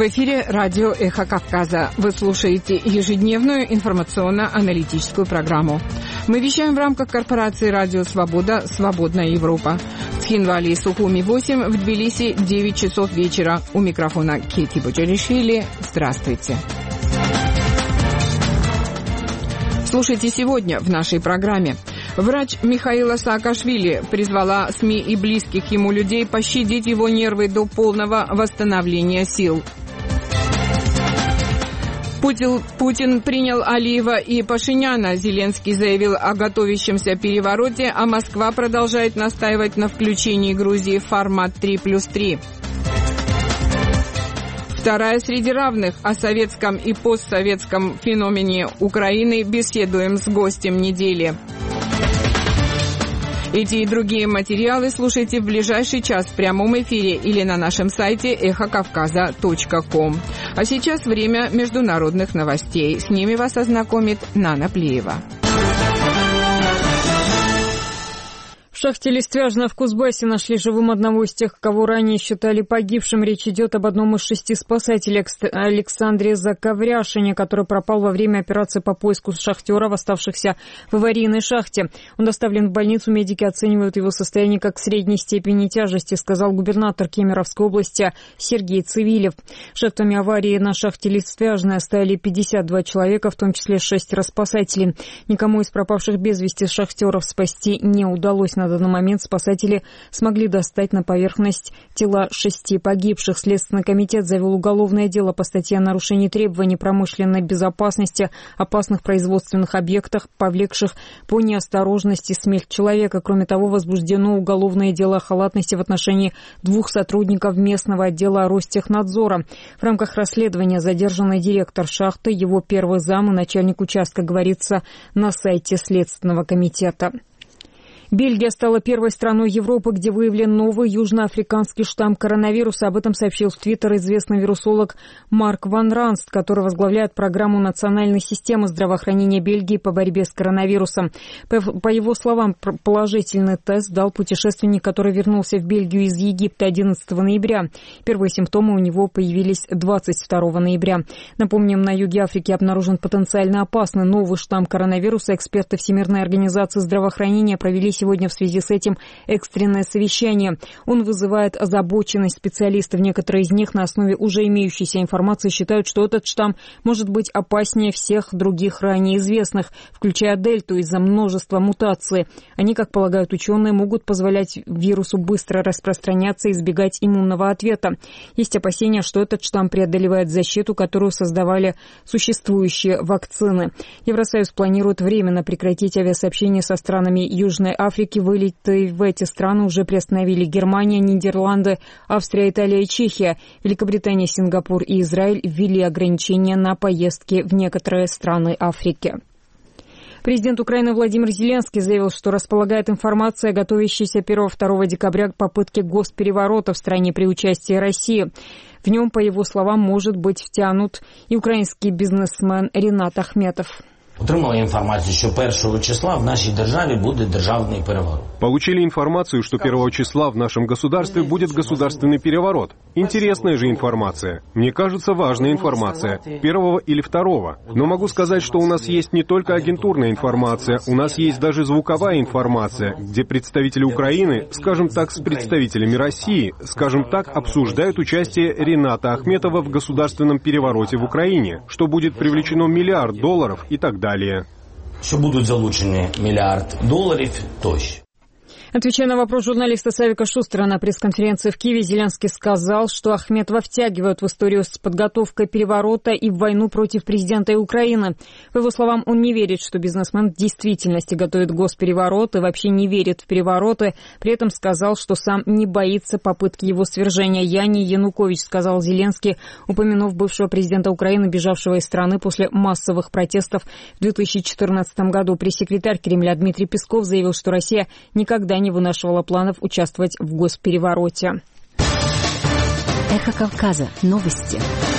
В эфире радио «Эхо Кавказа». Вы слушаете ежедневную информационно-аналитическую программу. Мы вещаем в рамках корпорации «Радио Свобода. Свободная Европа». В Цхинвале и Сухуми 8, в Тбилиси 9 часов вечера. У микрофона Кети Боджаришвили. Здравствуйте. Слушайте сегодня в нашей программе. Врач Михаила Саакашвили призвала СМИ и близких ему людей пощадить его нервы до полного восстановления сил. Путин принял Алиева и Пашиняна. Зеленский заявил о готовящемся перевороте, а Москва продолжает настаивать на включении Грузии в формат 3+3. Вторая среди равных. О советском и постсоветском феномене Украины беседуем с гостем недели. Эти и другие материалы слушайте в ближайший час в прямом эфире или на нашем сайте эхокавказа.ком. А сейчас время международных новостей. С ними вас ознакомит Нана Плеева. В шахте Листвяжная в Кузбассе нашли живым одного из тех, кого ранее считали погибшим. Речь идет об одном из 6 спасателей, Александре Заковряшине, который пропал во время операции по поиску шахтеров, оставшихся в аварийной шахте. Он доставлен в больницу, медики оценивают его состояние как средней степени тяжести, сказал губернатор Кемеровской области Сергей Цивилев. Жертвами аварии на шахте Листвяжная стали 52 человека, в том числе 6 спасателей. Никому из пропавших без вести шахтеров спасти не удалось. На данный момент спасатели смогли достать на поверхность тела 6 погибших. Следственный комитет завел уголовное дело по статье о нарушении требований промышленной безопасности, опасных производственных объектах, повлекших по неосторожности смерть человека. Кроме того, возбуждено уголовное дело о халатности в отношении 2 сотрудников местного отдела Ростехнадзора. В рамках расследования задержанный директор шахты, его первый зам и начальник участка, говорится на сайте Следственного комитета. Бельгия стала первой страной Европы, где выявлен новый южноафриканский штамм коронавируса. Об этом сообщил в Твиттер известный вирусолог Марк Ван Ранст, который возглавляет программу национальной системы здравоохранения Бельгии по борьбе с коронавирусом. По его словам, положительный тест дал путешественник, который вернулся в Бельгию из Египта 11 ноября. Первые симптомы у него появились 22 ноября. Напомним, на юге Африки обнаружен потенциально опасный новый штамм коронавируса. Эксперты Всемирной организации здравоохранения провели сегодня в связи с этим экстренное совещание. Он вызывает озабоченность специалистов. Некоторые из них на основе уже имеющейся информации считают, что этот штамм может быть опаснее всех других ранее известных, включая дельту, из-за множества мутаций. Они, как полагают ученые, могут позволять вирусу быстро распространяться и избегать иммунного ответа. Есть опасения, что этот штамм преодолевает защиту, которую создавали существующие вакцины. Евросоюз планирует временно прекратить авиасообщение со странами Южной Африки. Вылеты в эти страны уже приостановили Германия, Нидерланды, Австрия, Италия и Чехия. Великобритания, Сингапур и Израиль ввели ограничения на поездки в некоторые страны Африки. Президент Украины Владимир Зеленский заявил, что располагает информацией о готовящейся 1-2 декабря попытке госпереворота в стране при участии России. В нем, по его словам, может быть втянут и украинский бизнесмен Ринат Ахметов. Отримали інформацію, що 1 числа в нашей державе будет державный переворот. Получили информацию, что 1 числа в нашем государстве будет государственный переворот. Интересная же информация. Мне кажется, важная информация. 1 или 2. Но могу сказать, что у нас есть не только агентурная информация, у нас есть даже звуковая информация, где представители Украины, скажем так, с представителями России, скажем так, обсуждают участие Рината Ахметова в государственном перевороте в Украине, что будет привлечено $1 миллиард и так далее. Что будут залучены $1 миллиард тощо. Отвечая на вопрос журналиста Савика Шустера на пресс-конференции в Киеве, Зеленский сказал, что Ахметова втягивают в историю с подготовкой переворота и в войну против президента Украины. По его словам, он не верит, что бизнесмен в действительности готовит госпереворот и вообще не верит в перевороты. При этом сказал, что сам не боится попытки его свержения. «Я не Янукович», сказал Зеленский, упомянув бывшего президента Украины, бежавшего из страны после массовых протестов в 2014 году. Пресс-секретарь Кремля Дмитрий Песков заявил, что Россия никогда не вынашивала планов участвовать в госперевороте. Эхо Кавказа. Новости.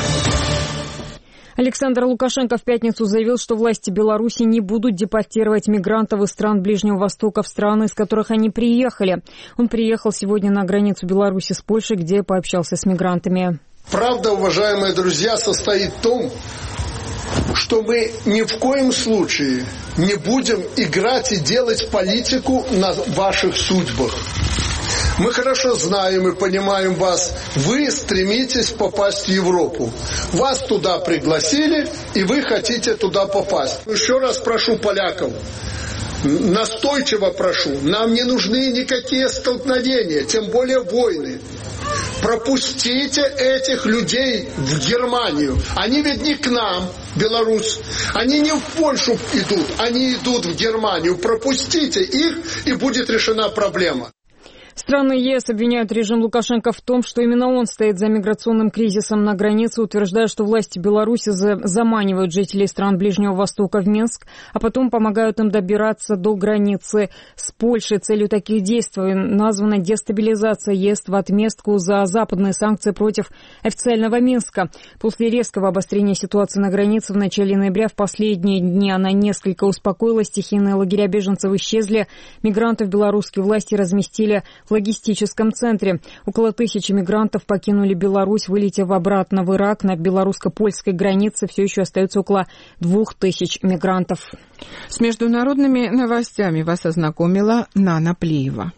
Александр Лукашенко в пятницу заявил, что власти Беларуси не будут депортировать мигрантов из стран Ближнего Востока в страны, из которых они приехали. Он приехал сегодня на границу Беларуси с Польшей, где пообщался с мигрантами. Правда, уважаемые друзья, состоит в том, что мы ни в коем случае не будем играть и делать политику на ваших судьбах. Мы хорошо знаем и понимаем вас. Вы стремитесь попасть в Европу. Вас туда пригласили, и вы хотите туда попасть. Еще раз прошу поляков, настойчиво прошу, нам не нужны никакие столкновения, тем более войны. Пропустите этих людей в Германию. Они ведь не к нам, Беларусь. Они не в Польшу идут, они идут в Германию. Пропустите их, и будет решена проблема. Страны ЕС обвиняют режим Лукашенко в том, что именно он стоит за миграционным кризисом на границе, утверждая, что власти Беларуси заманивают жителей стран Ближнего Востока в Минск, а потом помогают им добираться до границы с Польшей. Целью таких действий названа дестабилизация ЕС в отместку за западные санкции против официального Минска. После резкого обострения ситуации на границе в начале ноября в последние дни она несколько успокоилась. Стихийные лагеря беженцев исчезли. Мигрантов белорусские власти разместили в логистическом центре. Около 1000 мигрантов покинули Беларусь, вылетев обратно в Ирак. На белорусско-польской границе все еще остается около 2000 мигрантов. С международными новостями вас ознакомила Нана Плеева.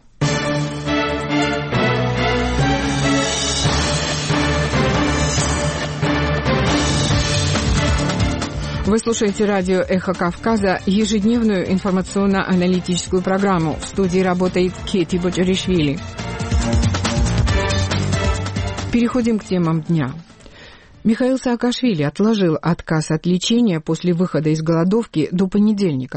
Вы слушаете радио «Эхо Кавказа», ежедневную информационно-аналитическую программу. В студии работает Кети Боджаришвили. Переходим к темам дня. Михаил Саакашвили отложил отказ от лечения после выхода из голодовки до понедельника.